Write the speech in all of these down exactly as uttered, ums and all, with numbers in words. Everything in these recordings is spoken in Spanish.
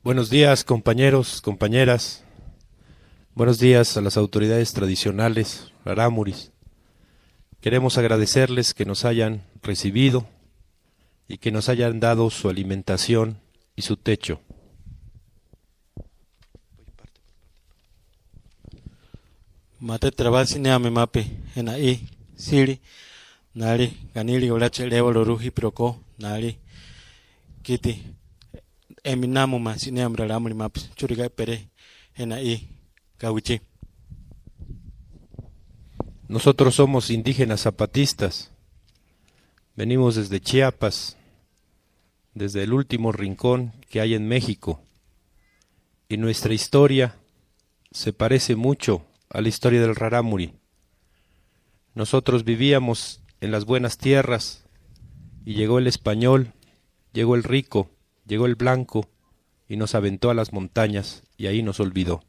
Buenos días, compañeros, compañeras. Buenos días a las autoridades tradicionales, rarámuris. Queremos agradecerles que nos hayan recibido y que nos hayan dado su alimentación y su techo. Mate trabasi ne ame mape ena i siri nari ganili olache lewa loruhi proko nari kiti eminamu ma sine amra ramri map churiga pere ena i kawichi. Nosotros somos indígenas zapatistas. Venimos desde Chiapas, desde el último rincón que hay en México. Y nuestra historia se parece mucho a la historia del rarámuri. Nosotros vivíamos en las buenas tierras y llegó el español, llegó el rico, llegó el blanco y nos aventó a las montañas y ahí nos olvidó.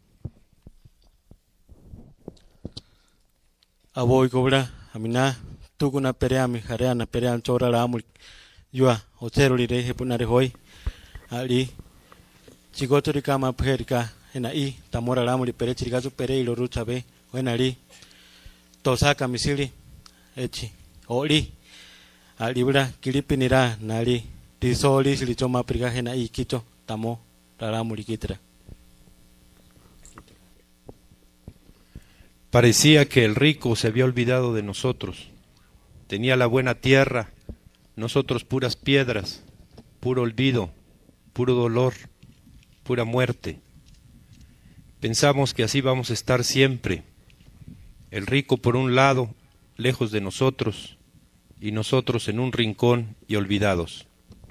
Aboy cobra amina tuguna perea mi jareana perea chora ramuri yua otero li rehe punare hoy ali chigotori kama perika ena i tamora ramuri pere chirigazu pere ilo ruchabe wenali tosaka misili echi oli ali bra kilipinira nali tisoli silichoma perika ena i kito tamo ramuri kitra. Parecía que el rico se había olvidado de nosotros. Tenía la buena tierra, nosotros puras piedras, puro olvido, puro dolor, pura muerte. Pensamos que así vamos a estar siempre. El rico por un lado, lejos de nosotros, y nosotros en un rincón y olvidados.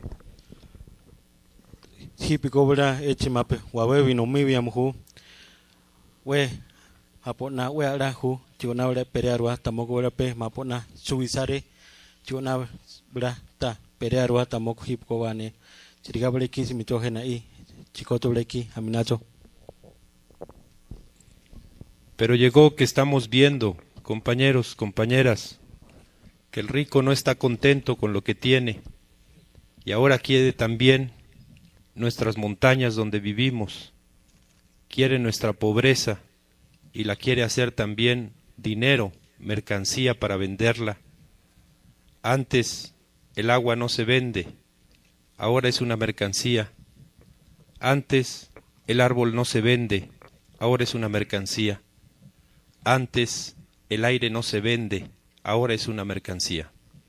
Hipikobra echimape, wawewi no mibiamhu, we mapona we arahu chuna bre perearwa tamoko bre pe mapona suisare chuna bra ta perearwa tamoko hipkowane chiriga bre kisi mitohena i chikoto bre ki aminacho. Pero llegó que estamos viendo, compañeros, compañeras, que el rico no está contento con lo que tiene y ahora quiere también nuestras montañas donde vivimos, quiere nuestra pobreza y la quiere hacer también dinero, mercancía para venderla. Antes el agua no se vende, ahora es una mercancía. Antes el árbol no se vende, ahora es una mercancía. Antes el aire no se vende, ahora es una mercancía.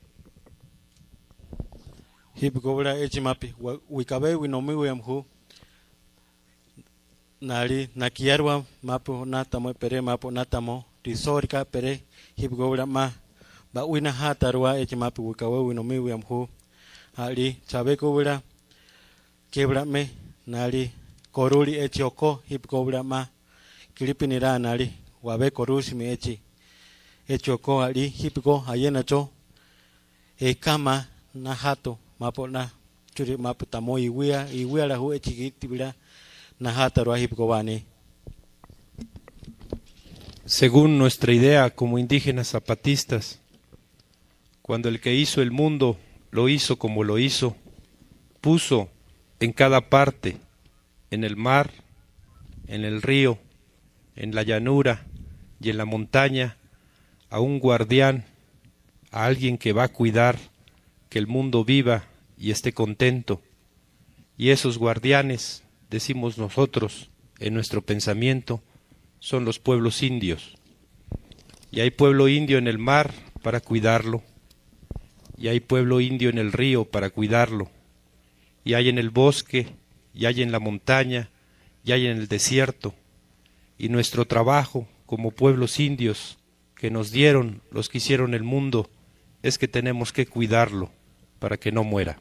Hipikobra echimapi wikabe winomiwe amhu nari nakiarwa mapo natamo pere mapo natamo risorika pere hipgobra ma ba wina hatarwa echi mapo wikawe wino miwi amhu ali chabeko wira kebra me nari koruli echi oko hipgobra ma kilipinira nari wabe korusi me echi echi oko ali hipgo ayena cho e kama na hato mapo na churi mapo tamo iwia iwia la hu echi kitibira. Según nuestra idea como indígenas zapatistas, cuando el que hizo el mundo lo hizo como lo hizo, puso en cada parte, en el mar, en el río, en la llanura y en la montaña, a un guardián, a alguien que va a cuidar que el mundo viva y esté contento. Y esos guardianes, decimos nosotros, en nuestro pensamiento, son los pueblos indios. Y hay pueblo indio en el mar para cuidarlo, y hay pueblo indio en el río para cuidarlo, y hay en el bosque, y hay en la montaña, y hay en el desierto. Y nuestro trabajo como pueblos indios que nos dieron los que hicieron el mundo es que tenemos que cuidarlo para que no muera.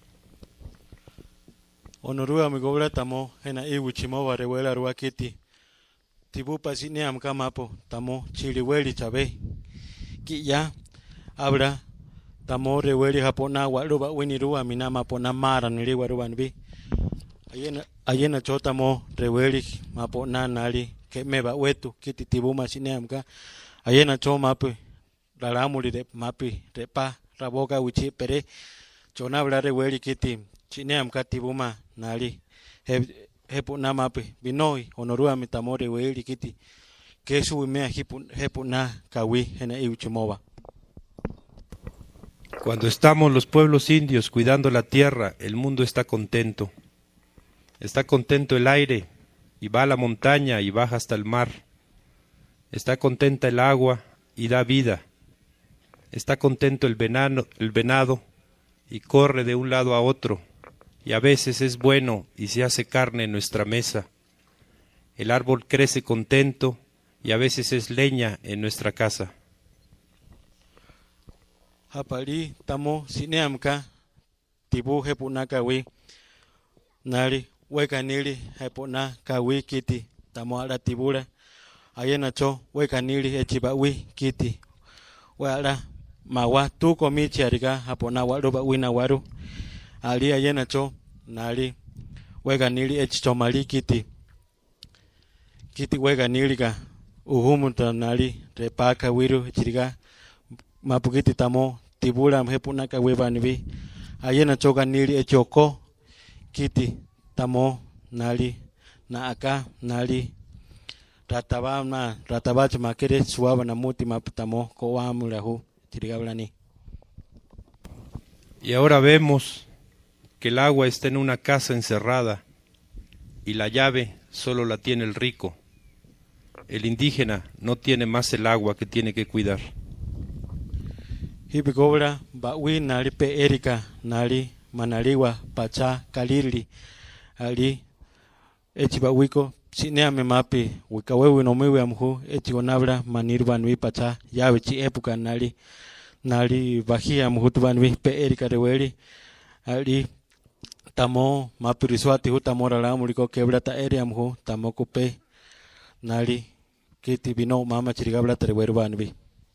Onorua mi gobra tamo hena iwu chimo ware wela ruwa kiti tibu pasi ne am kamapo tamo chili weli chabe ki ya abra tamo re weli hapona wa ruba wini ruwa mina mapo na mara ni riwa ruwa nbi ayena ayena chota mo re weli mapo na nali ke meba wetu kiti tibu masi ne am ka ayena cho mapo raramuri de mapi de pa raboga uchi pere chona abra re weli kiti chine am ka tibu ma nali he hepu na mapi binoi honorua mitamore weili kiti kesu mea hepu hepu na kawi hena iuchimoba. Cuando estamos los pueblos indios cuidando la tierra, el mundo está contento. Está contento el aire y va a la montaña y baja hasta el mar. Está contenta el agua y da vida. Está contento el venado, el venado y corre de un lado a otro. Y a veces es bueno y se hace carne en nuestra mesa. El árbol crece contento y a veces es leña en nuestra casa. Hapali tamo sineamka tibu hepu na kawi nari weka nili hepu na kawi kiti tamo ala tibura ayena cho weka nili echiba wi kiti wala mawa tu komichi arika hapo na waru ba wina waru ali ayena cho nari weka nili echicho mali kiti kiti weka nili ka uhumuta nari repaka wiru chiriga mapukiti tamo tibura hepu na kawi banwi ayena cho kanili echoko kiti tamo nali na aka nali rataba na rataba chama kere suaba na muti maputamo ko wamurahu tirigablani. Y ahora vemos que el agua está en una casa encerrada y la llave solo la tiene el rico. El indígena no tiene más el agua que tiene que cuidar. Hibigobra bawi nali pe erika nali manaliwa pacha kalili ali echibawiko sineame mapi wikawewe no mewe amhu echigonabra manirbanwi pacha yawe chi época nali nali bajia muhutbanwi pe erika reweli ali tamo mapi riswati hutamora la muliko quebra ta area amhu tamo kupe nali kiti vino mama chirigabla trewerbanwi.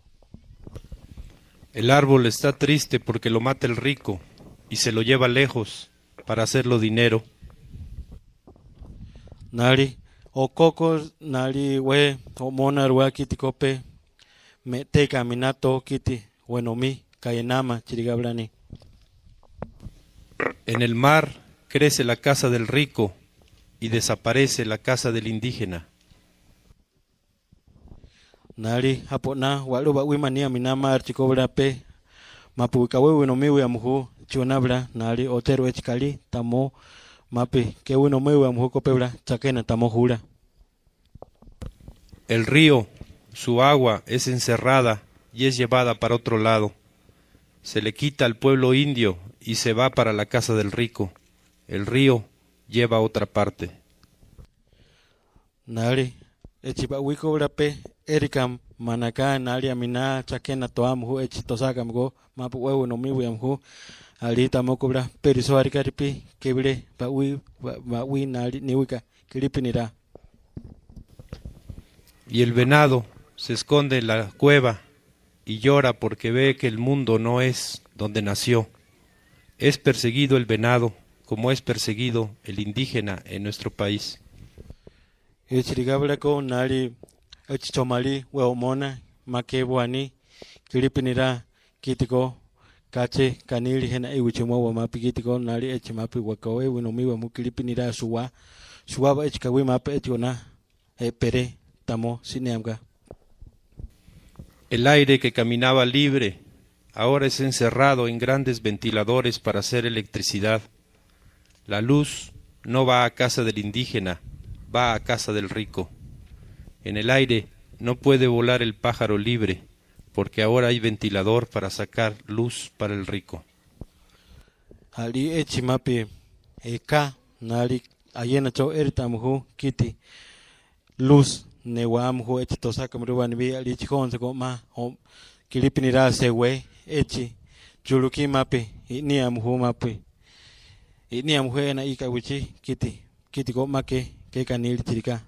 El árbol está triste porque lo mata el rico y se lo lleva lejos para hacerlo dinero. Nari o coco nari we o monarwa kiti kope me te caminato kiti bueno mi kayenama chirigablani. En el mar crece la casa del rico y desaparece la casa del indígena. Nari hapona walu ba wimania minama archikobra pe mapuka wewe no miwe amhu chionabla nari otero echkali tamo mape que uno mewe amhu kopebla chakena tamo jura. El río, su agua es encerrada y es llevada para otro lado. Se le quita al pueblo indio y se va para la casa del rico. El río lleva a otra parte. Nari echiba wikobra pe erikam manaka nari amina chakena toamhu echitosaka mgo mapu wewe no miwe amhu alita mokobra periso arikaripi kebre bawi bawi nari niwika kilipinira. Y el venado se esconde en la cueva y llora porque ve que el mundo no es donde nació. Es perseguido el venado como es perseguido el indígena en nuestro país. Echirigabla ko nari echichomali weomona makebwani kilipinira kitiko kache kanili hena iwichimo wa mapi kitiko nari echimapi wakawe winomiwa mukilipinira suwa suwa ba echikawi mapi echona e pere tamo sineamga. El aire que caminaba libre ahora es encerrado en grandes ventiladores para hacer electricidad. La luz no va a casa del indígena, va a casa del rico. En el aire no puede volar el pájaro libre, porque ahora hay ventilador para sacar luz para el rico. Ali echimapi eka nari ayena cho eritamuhu kiti luz newamuhu echitosaka mrubanbi ali chikonse ko ma kilipinira sewe echi chuluki mapi iniamuhu mapi iniamuhu na ika wichi kiti kiti ko make que canil chirica.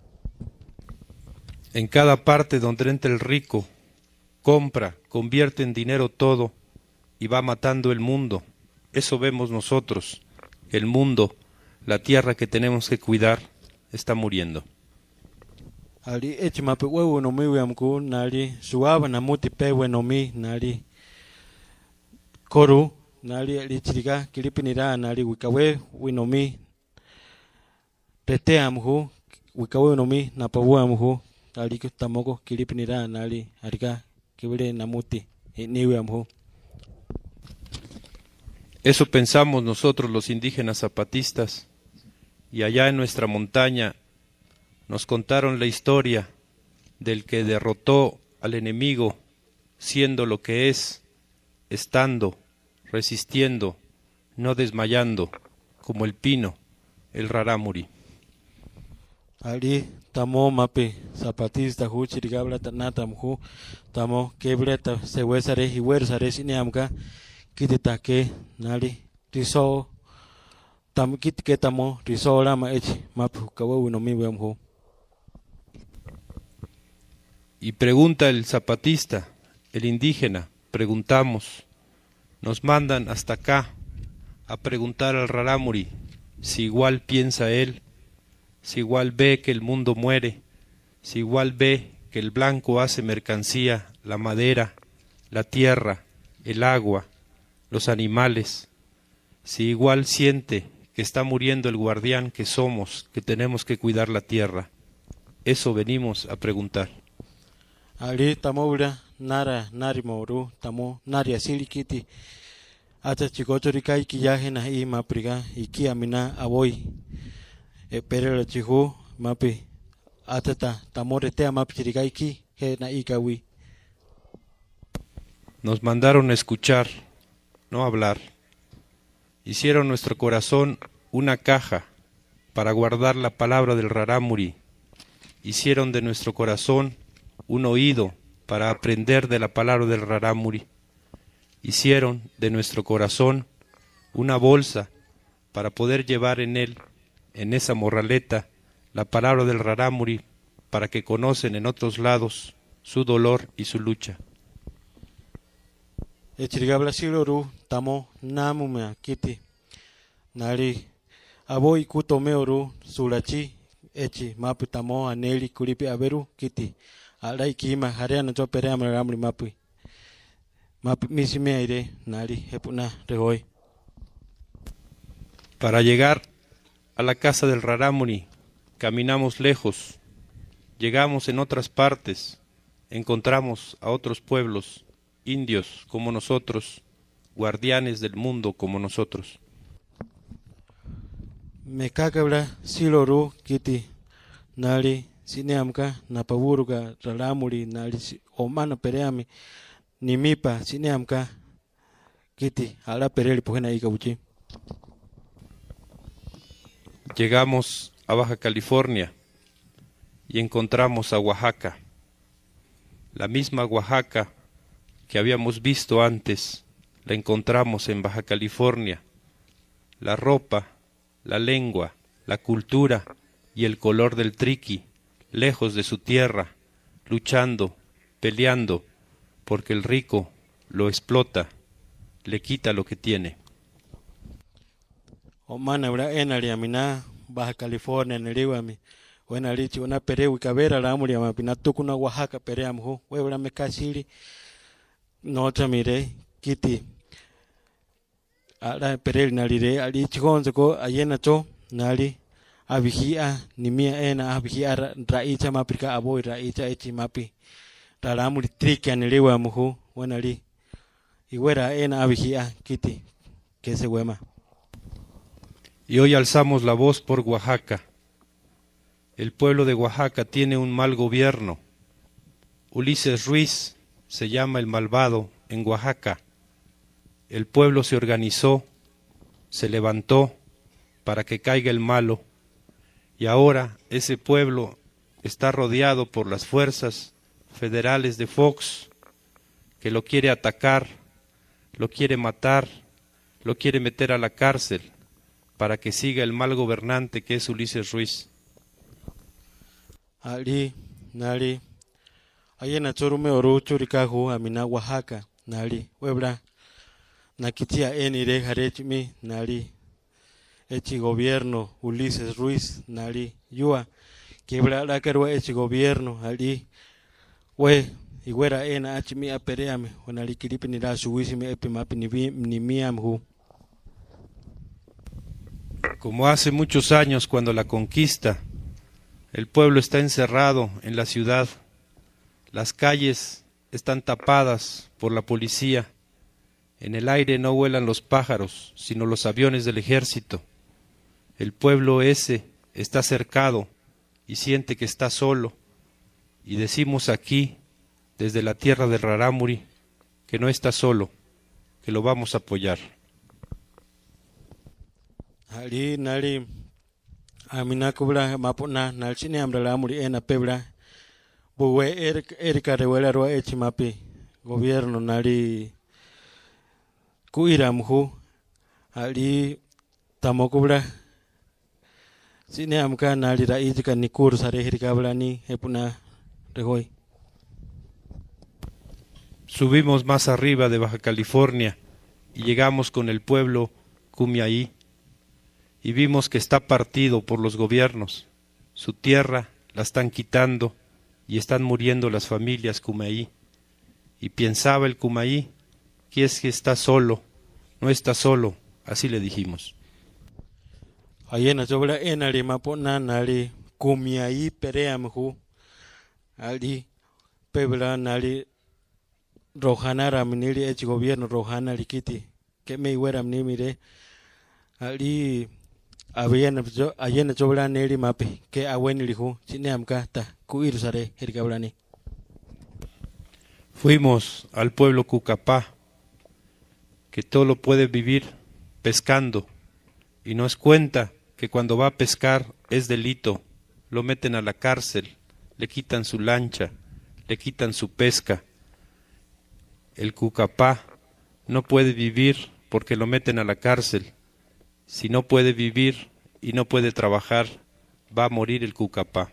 En cada parte donde entra el rico, compra, convierte en dinero todo y va matando el mundo. Eso vemos nosotros. El mundo, la tierra que tenemos que cuidar, está muriendo. Ali echimape wewe no mi amku nali suaba na muti pewe no mi nali koru nali ali chirica kilipinira nali wikawe winomi reteam hu wikawe no mi na pabuam hu ali ku tamoko kilipinira nali arika kibele namuti niwiam hu. Eso pensamos nosotros los indígenas zapatistas, y allá en nuestra montaña nos contaron la historia del que derrotó al enemigo siendo lo que es, estando, resistiendo, no desmayando, como el pino, el rarámuri. Ali tamo mape zapatista hu chirigabla tanata mhu tamo kebreta sewesare hiwersare sineamka kitita ke nali riso tam kit ke tamo riso lama echi mapu kawu no mi wemhu. Y pregunta el zapatista, el indígena, preguntamos, nos mandan hasta acá a preguntar al rarámuri si igual piensa él, si igual ve que el mundo muere, si igual ve que el blanco hace mercancía, la madera, la tierra, el agua, los animales, si igual siente que está muriendo el guardián que somos, que tenemos que cuidar la tierra. Eso venimos a preguntar. Ali tamobra nara nari moru tamo nari asilikiti ata chikotorika ikiyaje na i mapriga iki amina aboy e perera chihu mapi atata tamorete mapchirika iki he na ikawi. Nos mandaron a escuchar, no hablar. Hicieron nuestro corazón una caja para guardar la palabra del rarámuri. Hicieron de nuestro corazón un oído para aprender de la palabra del rarámuri. Hicieron de nuestro corazón una bolsa para poder llevar en él, en esa morraleta, la palabra del rarámuri, para que conocen en otros lados su dolor y su lucha. Echirigabla siloru tamo namumea kiti nari aboy kutomeoru sulachi echi mapu tamo aneli kuripi aberu kiti alai kima hariana to pereama ramri mapu mapu misime aire nari hepuna rehoy. Para llegar a la casa del rarámuri caminamos lejos, llegamos en otras partes, encontramos a otros pueblos, indios como nosotros, guardianes del mundo como nosotros. Me kakabla siloru kiti nali sineamka napaburuga raramuri nali omana pereami nimipa sineamka kiti ala pereli pujena ikabuchi. Llegamos a Baja California y encontramos a Oaxaca, la misma Oaxaca que habíamos visto antes, la encontramos en Baja California. La ropa, la lengua, la cultura y el color del triqui, lejos de su tierra, luchando, peleando, porque el rico lo explota, le quita lo que tiene. Omana bra enali amina Baja California neliwami wena lichi una perewi kabera la amuri amapina tukuna Oaxaca peream hu webra mekasili nota mire kiti ala perel nalire ali chigonzo ko ayena to nali abihia nimia ena abihia raicha maprika aboy raicha echi mapi raramuri trika neliwa muhu wanali iwera ena abihia kiti que se wema. Y hoy alzamos la voz por Oaxaca. El pueblo de Oaxaca tiene un mal gobierno. Ulises Ruiz se llama el malvado en Oaxaca. El pueblo se organizó, se levantó para que caiga el malo, y ahora ese pueblo está rodeado por las fuerzas federales de Fox, que lo quiere atacar, lo quiere matar, lo quiere meter a la cárcel, para que siga el mal gobernante que es Ulises Ruiz. Ali, nali, ayena chorume oru churikahu amina Oaxaca, nali, webra, nakitia enire harechmi, nali, echi gobierno Ulises Ruiz, nali, yua, quebra la carua echi gobierno, ali, we, iguera ena achimi apereame, onali kiripi nira suwisimi epimapi ni miamhu. Como hace muchos años cuando la conquista, el pueblo está encerrado en la ciudad, las calles están tapadas por la policía, en el aire no vuelan los pájaros, sino los aviones del ejército. El pueblo ese está cercado y siente que está solo, y decimos aquí, desde la tierra del Rarámuri, que no está solo, que lo vamos a apoyar. Ali nali amina kubla mapuna nal chini amdala muri ena pebla buwe erika rewela ro echi mapi gobierno nali kuiramhu ali tamokubla chini amka nali raijika nikur sare hirikabla ni hepuna rehoy. Subimos más arriba de Baja California y llegamos con el pueblo Kumiaí y vimos que está partido por los gobiernos. Su tierra la están quitando y están muriendo las familias Kumiaí. Y pensaba el Kumiaí que es que está solo, no está solo, así le dijimos. Ayena sobra enali mapona nali Kumiaí pereamhu ali pebla nali Rohana ramnili echi gobierno Rohana likiti que me iwera mnimire ali abiena jo ayena chobla neli mapi que aweni lihu chine amka ta kuir sare herikablani. Fuimos al pueblo Cucapá, que todo lo puede vivir pescando, y nos cuenta que cuando va a pescar es delito, lo meten a la cárcel, le quitan su lancha, le quitan su pesca. El Cucapá no puede vivir porque lo meten a la cárcel. Si no puede vivir y no puede trabajar, va a morir el Cucapá.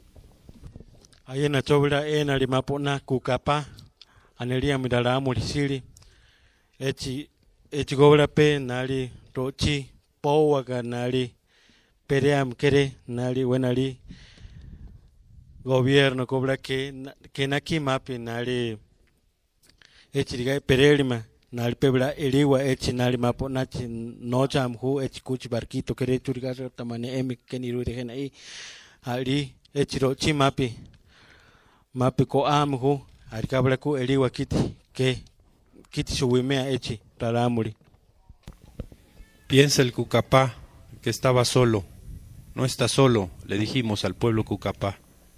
Ayena chobla ena limapona Cucapá anelia midala murisili echi echi gobla pe nali rochi powaga nali peream kere nali wenali gobierno cobra que que naki mapi nali echi diga perelima nal pebla eliwa echi nali mapo nachi nocha amhu echi kuchi barquito kere churiga tamane emi keniru de gena i ali echi rochi mapi mapi ko amhu ali kabla ku eliwa kiti que kiti suwimea echi raramuri. Piensa el Cucapá que estaba solo. No está solo, le dijimos al pueblo Cucapá.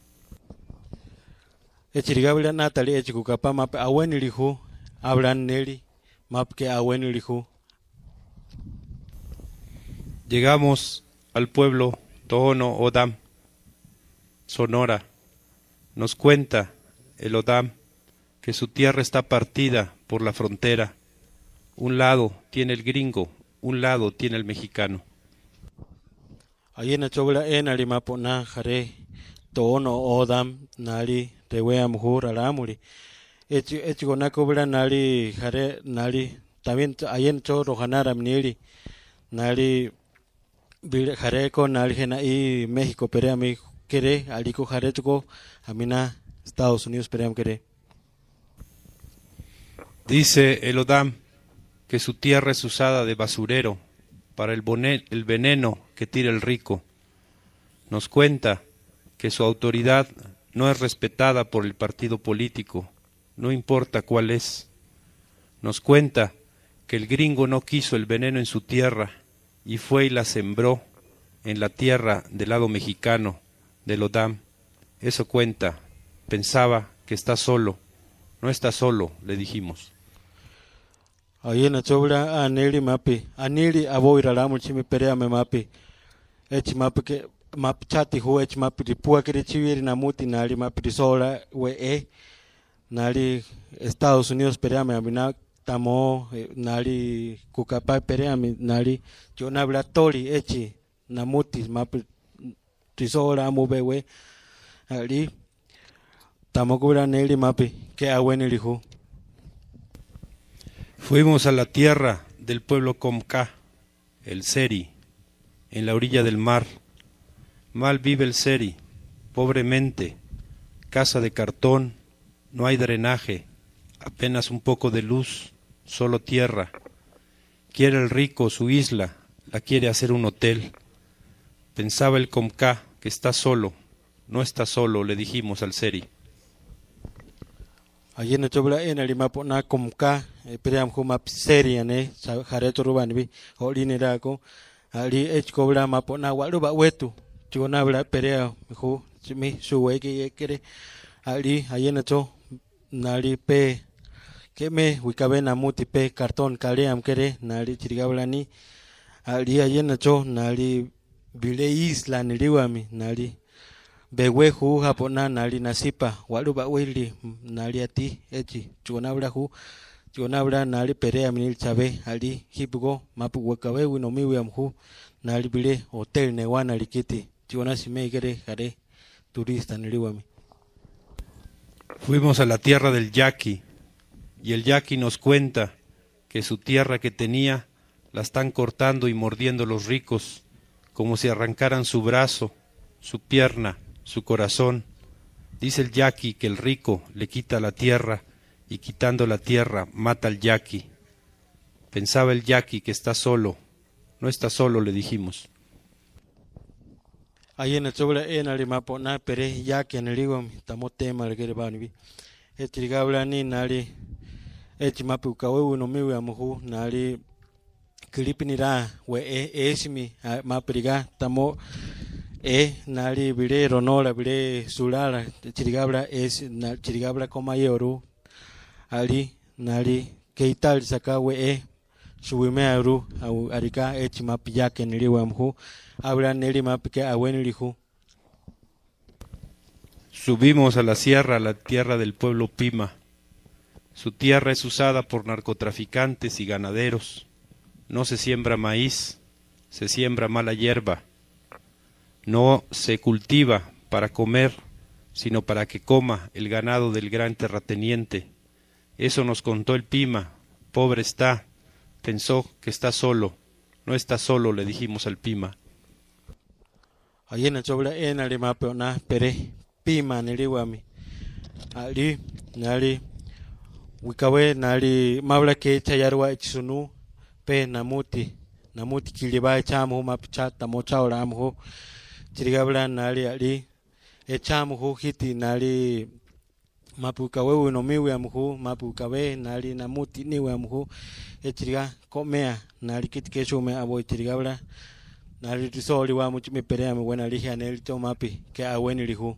Echi rigabla natali echi Cucapá mapi aweni lihu hablan neli map que aweni lihu. Llegamos al pueblo Tohono O'odham, Sonora. Nos cuenta el O'odham que su tierra está partida por la frontera. Un lado tiene el gringo, un lado tiene el mexicano. Ayena chobla ena limapo na jare Tohono O'odham nali rewea muhur alamuri. Echi echi gona cobra nali jare nali también ayena cho rojanara mnili nali jare ko nali gena y México peream kere aliko jare choko amina Estados Unidos peream kere. Dice el O'odham que su tierra es usada de basurero para el, bonet, el veneno que tira el rico. Nos cuenta que su autoridad no es respetada por el partido político, no importa cuál es. Nos cuenta que el gringo no quiso el veneno en su tierra y fue y la sembró en la tierra del lado mexicano del O'odham. Eso cuenta. Pensaba que está solo. No está solo, le dijimos. Ayena chobla aneli mapi aneli avoy ralamu chimi pereame mapi echi mapi ke mapi chati hu echi mapi di pua kiri chiwiri namuti nali mapi di sola we e nali Estados Unidos pereame amina tamo nali Cucapá pereame nali jona bla tori echi namuti mapi di sola amu bewe ali tamo kubla neli mapi ke aweni lihu. Fuimos a la tierra del pueblo Comcá, el Seri, en la orilla del mar. Mal vive el Seri, pobremente, casa de cartón, no hay drenaje, apenas un poco de luz, solo tierra. Quiere el rico su isla, la quiere hacer un hotel. Pensaba el Comcá que está solo. No está solo, le dijimos al Seri. Allí no chobla en el mapo na Comcá, pero am map Seri ne, jareto ruban vi, olini raco, ali ech cobra mapo na waluba wetu, chigona bla perea, ju, mi suwe que quiere, ali, allí no cho, nali pe, que me, wikabe na muti pe, cartón, caleam quiere, nali chirigabla ni, ali allí no cho, nali, bile isla ni liwami, nali, bewe hu hapona nali nasipa waluba wili nali ati echi chonabla hu chonabla nali perea minil chabe ali hipgo mapu wakawe wino miwiam hu nali bile hotel ne wana likiti chona sime gere jare turista niliwami. Fuimos a la tierra del yaqui y el yaqui nos cuenta que su tierra que tenía la están cortando y mordiendo los ricos como si arrancaran su brazo, su pierna, su corazón. Dice el yaqui que el rico le quita la tierra y quitando la tierra mata al yaqui. Pensaba el yaqui que está solo. No está solo, le dijimos. Ahí en el sobre en el mapo na pere yaqui en el igom tamote mal que va ni etrigabla ni nali etmapu kawu no miwe amuhu nali kilipinira we e esimi mapriga tamo e nali bile ronola bile sulala chirigabla es na chirigabla koma yoru ali nali keital sakawe e suwime aru au arika echi mapya ke niliwa mhu habla neli mapke awenilihu. Subimos a la sierra, a la tierra del pueblo Pima. Su tierra es usada por narcotraficantes y ganaderos. No se siembra maíz, se siembra mala hierba. No se cultiva para comer, sino para que coma el ganado del gran terrateniente. Eso nos contó el Pima. Pobre está, pensó que está solo. No está solo, le dijimos al Pima. Allí en el sobre en el mapa na pere Pima neliwami. Ali nali wikawe nali mabla ke chayarwa ichisunu pe namuti namuti kiliba chamu mapcha tamocha oramho chirigabla nali ali echamu hu hiti nali mapukawe no miwe amhu mapukawe nali namuti niwe amhu echiriga komea nali kitikecho me abo chirigabla nali risoli wa muchi me perea me buena lija nel tomapi que aweni lihu.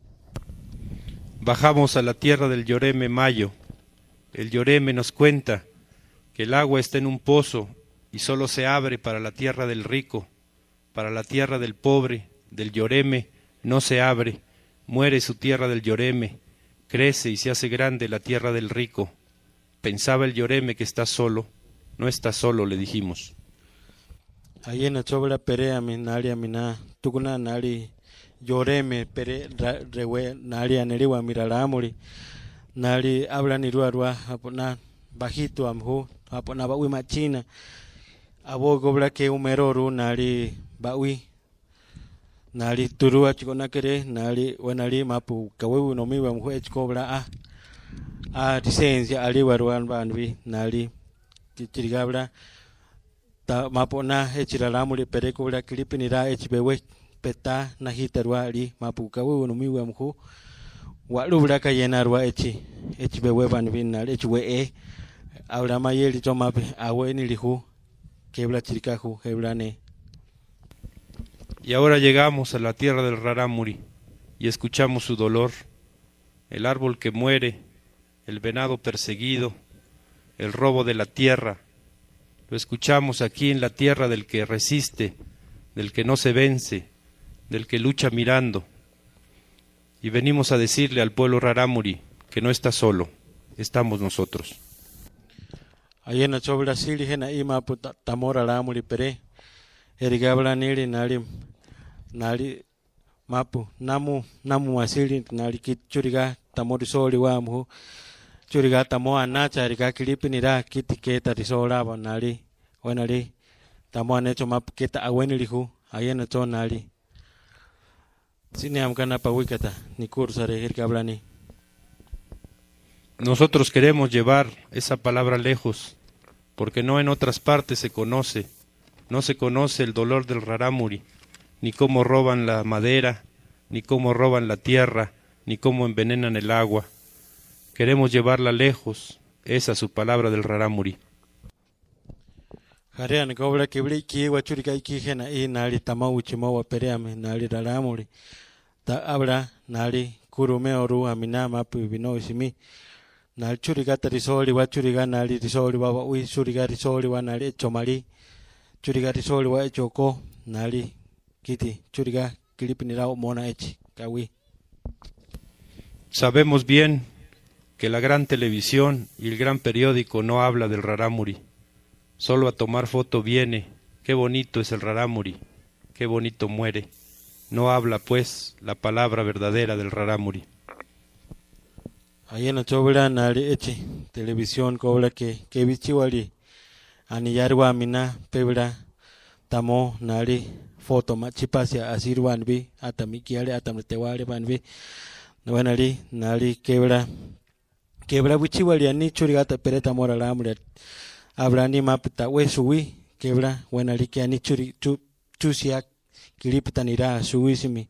Bajamos a la tierra del Lloreme Mayo. El Lloreme nos cuenta que el agua está en un pozo y solo se abre para la tierra del rico, para la tierra del pobre, del Lloreme, no se abre, muere su tierra del Lloreme, crece y se hace grande la tierra del rico. Pensaba el Lloreme que está solo, no está solo, le dijimos. Ahí en la sobra perea mi nali amina, tukuna nali Lloreme pere rewe nali aneliwa miralamuri, nali habla ni rua rua, apona bajito amhu, apona bawi machina, abo gobla que umeroru nali bawi, nali turua chikona kere, nali wenali mapu kawewu no miwa mhu echkobla a, a licencia ali waruan banwi, nali chirigabla, ta mapona echiralamuri pere kobla kilipinira echbewe, peta nahitarwa ali mapu kawewu no miwa mhu, walubla kayenarwa echi, echbewe banwi nali echwe e, ahora mayeli tomapi awe ni lihu, quebla chirikahu, heblane. Y ahora llegamos a la tierra del Rarámuri y escuchamos su dolor, el árbol que muere, el venado perseguido, el robo de la tierra. Lo escuchamos aquí en la tierra del que resiste, del que no se vence, del que lucha mirando. Y venimos a decirle al pueblo Rarámuri que no está solo, estamos nosotros. Ahí en la sobra sili hena ima puta tamora Rarámuri pere, erigabla nili nali nali mapu namu namu asili nali kit churiga tamori soli wa mu churiga tamo anacha riga kilipinira kitiketa risola ba nali wenali tamo anecho mapu keta aweni lihu ayena to nali sini amkana pawikata ni kursare erigabla ni. Nosotros queremos llevar esa palabra lejos, porque no en otras partes se conoce, no se conoce el dolor del Rarámuri, ni cómo roban la madera, ni cómo roban la tierra, ni cómo envenenan el agua. Queremos llevarla lejos, esa es su palabra del Rarámuri. Harean gobra kibli ki wachurika iki hena i nali tamauchi mawa pereame nali Rarámuri. Ta abra nali kurume oru amina mapu vino isimi. Nali churiga tarisoli wa churiga nali risoli wa ui churiga risoli wa nali echomali. Churiga risoli wa echoko nali kiti churiga kilipinirao mona echi kawi. Sabemos bien que la gran televisión y el gran periódico no habla del Rarámuri. Solo a tomar foto viene. Qué bonito es el Rarámuri, qué bonito muere. No habla pues la palabra verdadera del Rarámuri. Ayena chobra nali echi televisión cobra que que bichiwali aniyarwa mina pebra tamo nali foto machipasia asirwan bi atamikiale atamtewale banbi no nali nali quebra quebra bichiwali ani churigata pereta mora Rarámuri abrani mapta wesuwi quebra wenali que ani churi chu chusiak kilipitanira suwisimi.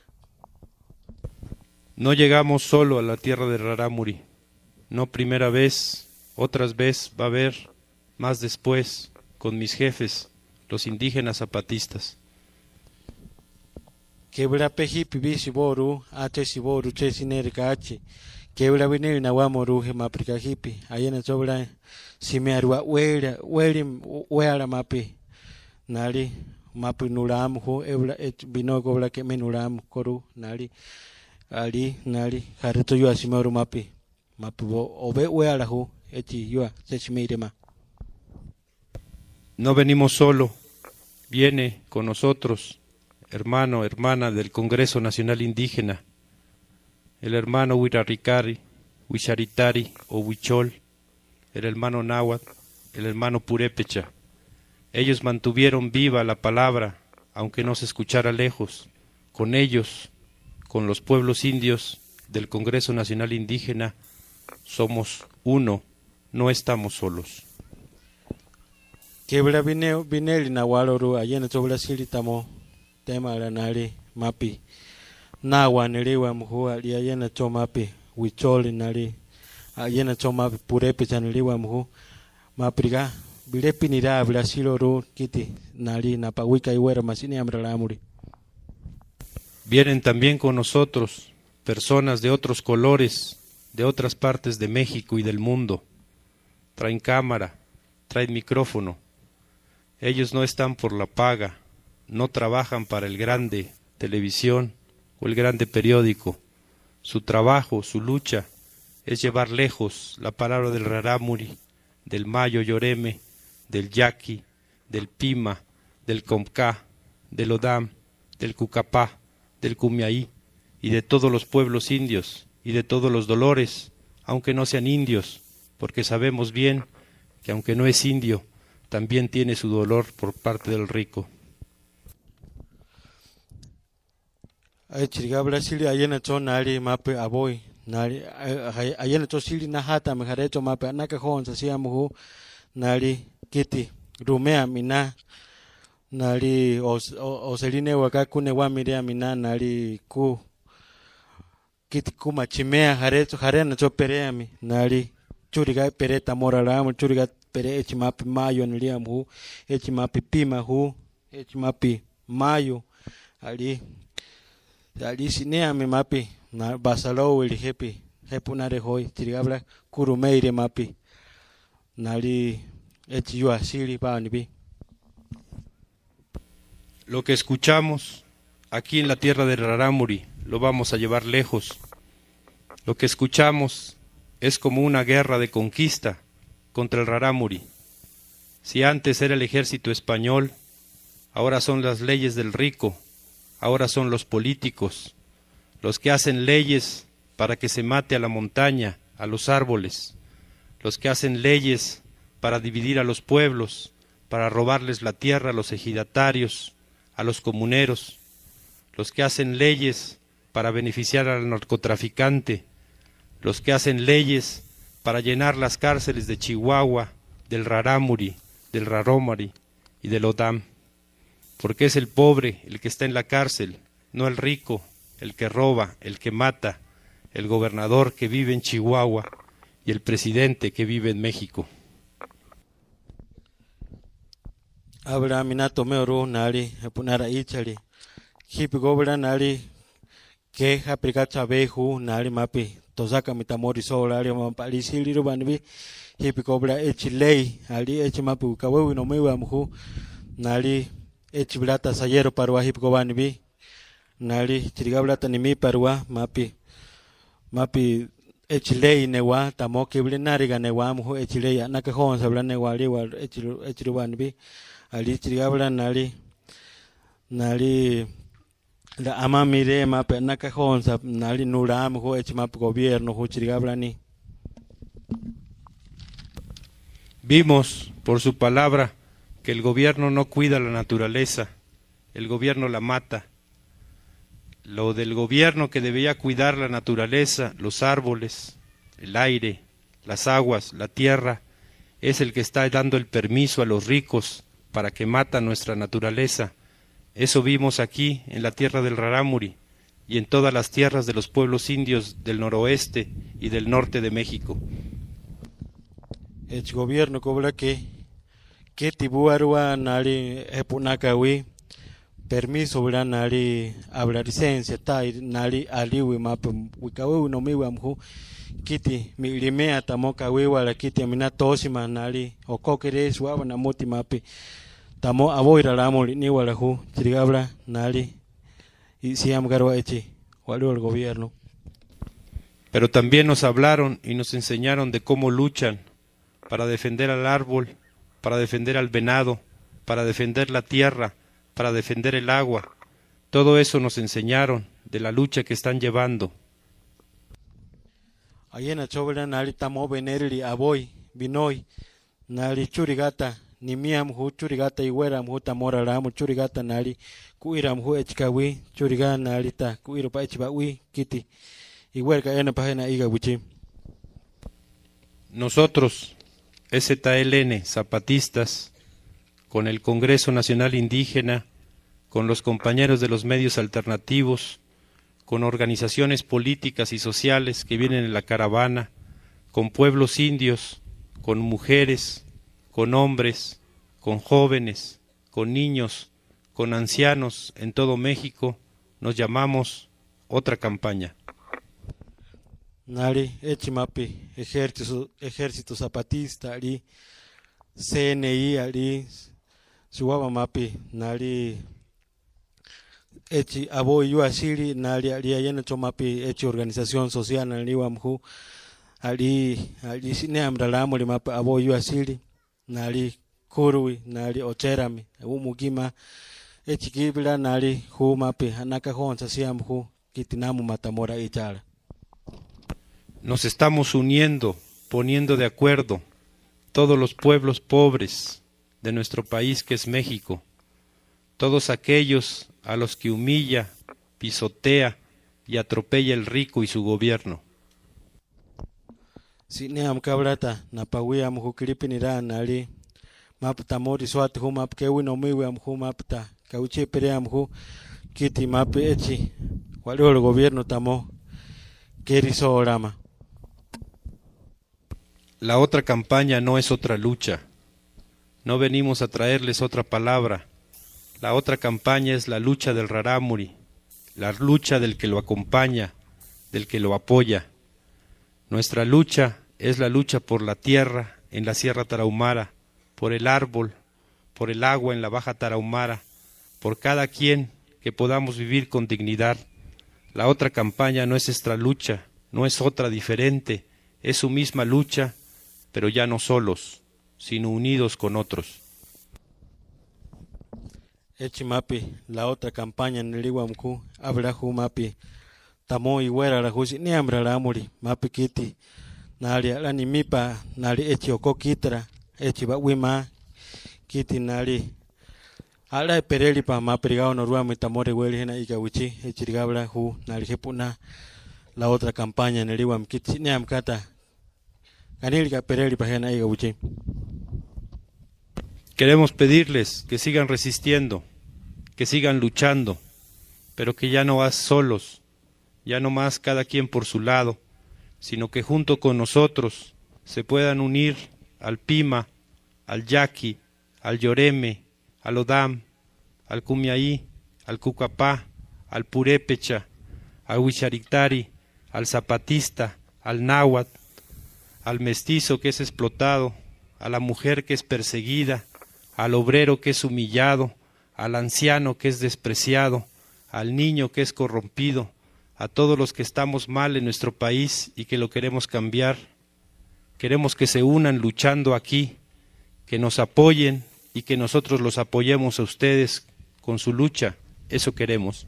No llegamos solo a la tierra de Rarámuri, no primera vez, otras veces va a haber, más después, con mis jefes, los indígenas zapatistas. Quebra peji pibi siboru, ache siboru, che sinerika ache, quebra vinil nawamoru, hemaprika hipi, ayena sobra, simearua, wera, werim, wera mapi, nari, mapi nuram, ho, ebra, et bino gobra que menuram, koru, nari. Ali nali hareto yua simaru mapi mapi bo obe weala hu eti yua sechmeirema. No venimos solo, viene con nosotros, hermano, hermana del Congreso Nacional Indígena, el hermano Huiraricari, Huicharitari o Huichol, el hermano Náhuatl, el hermano Purépecha. Ellos mantuvieron viva la palabra, aunque no se escuchara lejos. Con ellos, con los pueblos indios del Congreso Nacional Indígena, somos uno, no estamos solos. Quebra vine vineli na waloru ayena chobla silitamo tema la nali mapi nawa niliwa mhua li ayena cho mapi wicholi nali ayena cho mapi Purépecha niliwa mhu mapriga bilepi nira brasiloru kiti nali napawika iwera masini amra Rarámuri. Vienen también con nosotros personas de otros colores, de otras partes de México y del mundo. Traen cámara, traen micrófono. Ellos no están por la paga, no trabajan para el grande televisión o el grande periódico. Su trabajo, su lucha, es llevar lejos la palabra del Rarámuri, del Mayo Yoreme, del Yaqui, del Pima, del Comcá, del Odam, del Cucapá, del Cumiaí y de todos los pueblos indios y de todos los dolores, aunque no sean indios, porque sabemos bien que aunque no es indio, también tiene su dolor por parte del rico. Chiriga Brasil ayena cho nali mape aboy nali ayena cho sili na hata me harecho mape anaka hon sa siamu nali kiti rumea mina nali oseline wakakune wa mirea mina nali ku kiti kuma chimea harecho harena cho pereami nali churiga pereta morala churiga pere echimapi mayo niliamu echimapi pima hu echimapi mayo ali ali sineami mapi na basalo ili hepi hepunare hoy tirigabla kurumeire mapi nali echiwa sili pa nibi. Lo que escuchamos aquí en la tierra de Rarámuri lo vamos a llevar lejos. Lo que escuchamos es como una guerra de conquista contra el Rarámuri. Si antes era el ejército español, ahora son las leyes del rico, ahora son los políticos, los que hacen leyes para que se mate a la montaña, a los árboles, los que hacen leyes para dividir a los pueblos, para robarles la tierra a los ejidatarios, a los comuneros, los que hacen leyes para beneficiar al narcotraficante, los que hacen leyes para llenar las cárceles de Chihuahua, del Rarámuri, del Rarómari y del Odam. porque es el pobre el que está en la cárcel, no el rico, el que roba, el que mata, el gobernador que vive en Chihuahua y el presidente que vive en México. Abra minato meoru nari punara ichari. Hip gobra nari que aplica chabeju nari mapi. Tosaka mitamori solari mampali siliru banbi. Hip gobra echilei ali echimapi ukawewi no mewa mhu nari echiblata sayero parwa hip gobanbi. Nari chirigablata nimi parwa mapi mapi echilei newa tamo kible nariga newa mhu echilei anaka hon sabla newa liwa echiru echiru banbi. Ali chirigabla nali nali la ama mire ma pe na cajón sa nali nuram ho echma gobierno ho chirigabla ni. Vimos por su palabra que el gobierno no cuida la naturaleza, el gobierno la mata. Lo del gobierno que debía cuidar la naturaleza, los árboles, el aire, las aguas, la tierra, es el que está dando el permiso a los ricos para que mata nuestra naturaleza. Eso vimos aquí en la tierra del Rarámuri y en todas las tierras de los pueblos indios del noroeste y del norte de México. El gobierno cobra que que tibuarua nari epunakawi permiso bra nari habla licencia tai nari aliwi map wikawi no miwamhu kiti milimea tamoka wiwa la kiti amina tosima nari okokere suwa na muti mapi tamo avoira ramoli ni wala hu trigabla nari y siam garwa echi walio el gobierno. Pero también nos hablaron y nos enseñaron de cómo luchan para defender al árbol, para defender al venado, para defender la tierra, para defender el agua. Todo eso nos enseñaron de la lucha que están llevando. Ayena chobra nari tamo venerli aboy binoy nari churigata ni miam hu churigata iweram hu tamora ram churigata nari kuiram hu echkawi churiga nari ta kuiro pa echbawi kiti iwerka ena pajena iga wichi. Nosotros, S T L N, zapatistas, con el Congreso Nacional Indígena, con los compañeros de los medios alternativos, con organizaciones políticas y sociales que vienen en la caravana, con pueblos indios, con mujeres, con hombres, con jóvenes, con niños, con ancianos en todo México, nos llamamos otra campaña. Nari echimapi ejército ejército zapatista ali C N I ali suwa mapi nari echi abo yu asiri nari ali ayena chomapi echi organización social nari wamhu ali ali sine amralamo li mapa abo yu asiri nari kurui nari ocherami umugima echi kibla nari hu mapi anaka honsa siam hu kitinamu matamora ichara. Nos estamos uniendo, poniendo de acuerdo todos los pueblos pobres de nuestro país que es México, todos aquellos a los que humilla, pisotea y atropella el rico y su gobierno. Si neam kabrata na pawiam hukilipinira nali map tamori swat hu map kewi no miwam hu map ta kauche peream hu kiti map echi walio el gobierno tamo keriso orama. La otra campaña no es otra lucha. No venimos a traerles otra palabra. La otra campaña es la lucha del Rarámuri, la lucha del que lo acompaña, del que lo apoya. Nuestra lucha es la lucha por la tierra en la Sierra Tarahumara, por el árbol, por el agua en la Baja Tarahumara, por cada quien que podamos vivir con dignidad. La otra campaña no es nuestra lucha, no es otra diferente, es su misma lucha, pero ya no solos, sino unidos con otros. Echi mapi, la otra campaña en el Iguamku, abrahu mapi, tamo iguera la jusi, ni ambra la amuri, mapi kiti, nari la ni mipa, nari echi oko kitra, echi ba wima, kiti nari, ala pereli pa mapi rigao no ruami tamore weli hena ika wichi, echi rigabla hu, nari hepuna, la otra campaña en el Iguam kiti, ni amkata, Queremos pedirles que sigan resistiendo, que sigan luchando, pero que ya no vas solos, ya no más cada quien por su lado, sino que junto con nosotros se puedan unir al Pima, al Yaqui, al Yoreme, al Odam, al Cumiaí, al Cucapá, al Purépecha, al Huicharictari, al Zapatista, al Náhuatl, al mestizo que es explotado, a la mujer que es perseguida, al obrero que es humillado, al anciano que es despreciado, al niño que es corrompido, a todos los que estamos mal en nuestro país y que lo queremos cambiar. Queremos que se unan luchando aquí, que nos apoyen y que nosotros los apoyemos a ustedes con su lucha. Eso queremos.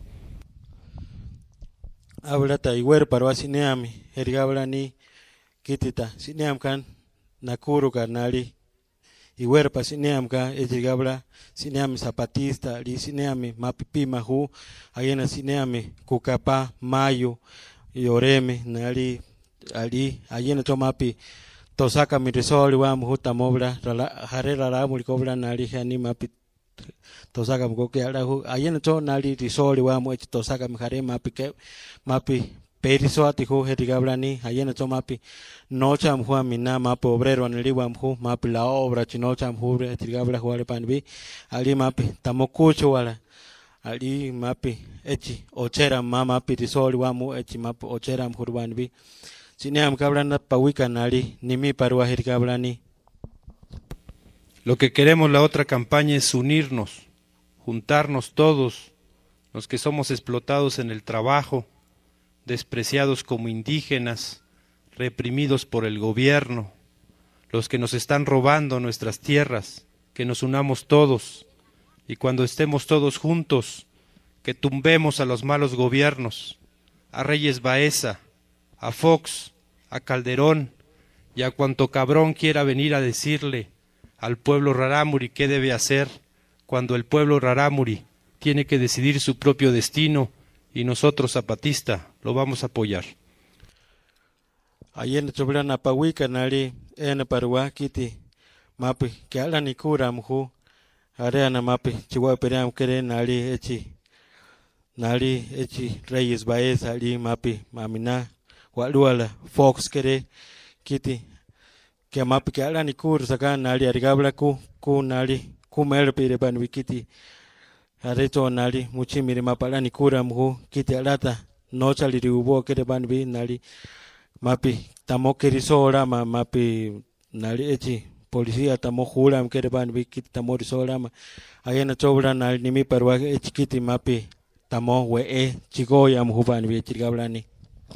Habla taiwer parwa sineami, hergabla ni kitita, sineam kan nakuru karnali. Iwer pa sineam ka ejigabla sineami Zapatista, li sineami mapipi mahu, ayena sineami Cucapá, Mayo, Yoreme, nali ali ayena to mapi tosaka mi risoli wa muhuta mobla harera la mulikobla nali hani mapi tosaka mkoke ala hu ayena to nali risoli wa mu tosaka mi hare mapi ke mapi periso ati hu herigabla ni ayena to mapi nocha mhu mina mapi obrero nali wa mhu mapi la obra chinocha mhu herigabla hu ale panbi ali mapi tamokucho wala ali mapi echi ochera mama mapi risoli wa mu echi mapi ochera mhurbanbi sineam kablana pawika nali nimi parwa herigabla ni. Lo que queremos la otra campaña es unirnos, juntarnos todos, los que somos explotados en el trabajo, despreciados como indígenas, reprimidos por el gobierno, los que nos están robando nuestras tierras, que nos unamos todos, y cuando estemos todos juntos, que tumbemos a los malos gobiernos, a Reyes Baeza, a Fox, a Calderón, y a cuanto cabrón quiera venir a decirle al pueblo rarámuri qué debe hacer, cuando el pueblo rarámuri tiene que decidir su propio destino, y nosotros, Zapatista, lo vamos a apoyar. Ayen choblana pawika nali en parwa kiti mapi que ala ni kura mhu areana mapi chiwa peram kere nali echi nali echi Reyes Baeza ali mapi mamina waluala Fox kere kiti que mapi que ala ni kur saka nali arigabla ku ku nali ku melpire ban wikiti areto nali muchi miri mapala ni kura mhu kiti alata nocha liri ubo kere ban bi nali mapi tamo kerisola ma mapi nali echi policía tamo hula mkere ban bi kiti tamo risola ma ayena chobla nali nimi parwa echi kiti mapi tamo we e chigo ya mhuban bi chigabla ni.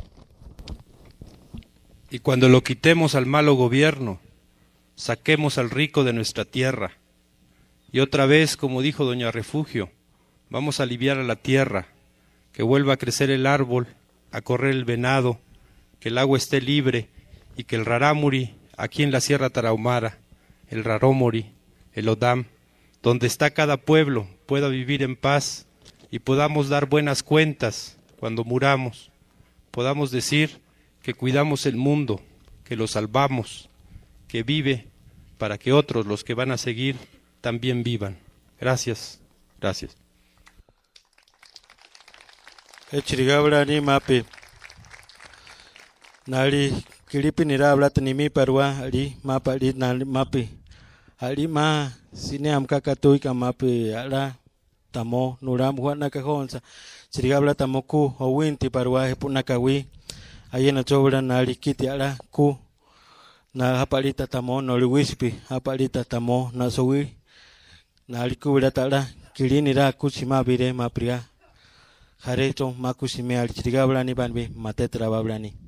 Y cuando lo quitemos al malo gobierno, saquemos al rico de nuestra tierra. Y otra vez, como dijo doña Refugio, vamos a aliviar a la tierra, que vuelva a crecer el árbol, a correr el venado, que el agua esté libre y que el rarámuri, aquí en la Sierra Tarahumara, el rarómori, el Odam, donde está cada pueblo, pueda vivir en paz y podamos dar buenas cuentas cuando muramos, podamos decir que cuidamos el mundo, que lo salvamos, que vive para que otros, los que van a seguir, también vivan. Gracias, gracias. Echirigabla ni mapi nali kilipi nirabla tanimi parwa ali mapa ali nali mapi ali ma sine amka katui ka mapi ala tamo nuram huana ka honsa chirigabla tamoku owinti parwa hepuna kawi ayena chobla nali kiti ala ku na hapalita tamo no liwispi hapalita tamo na sowi nali kubla tala kilini ra kuchima bire mapria hareto makusime al chirigabla ni banbi matetra bablani.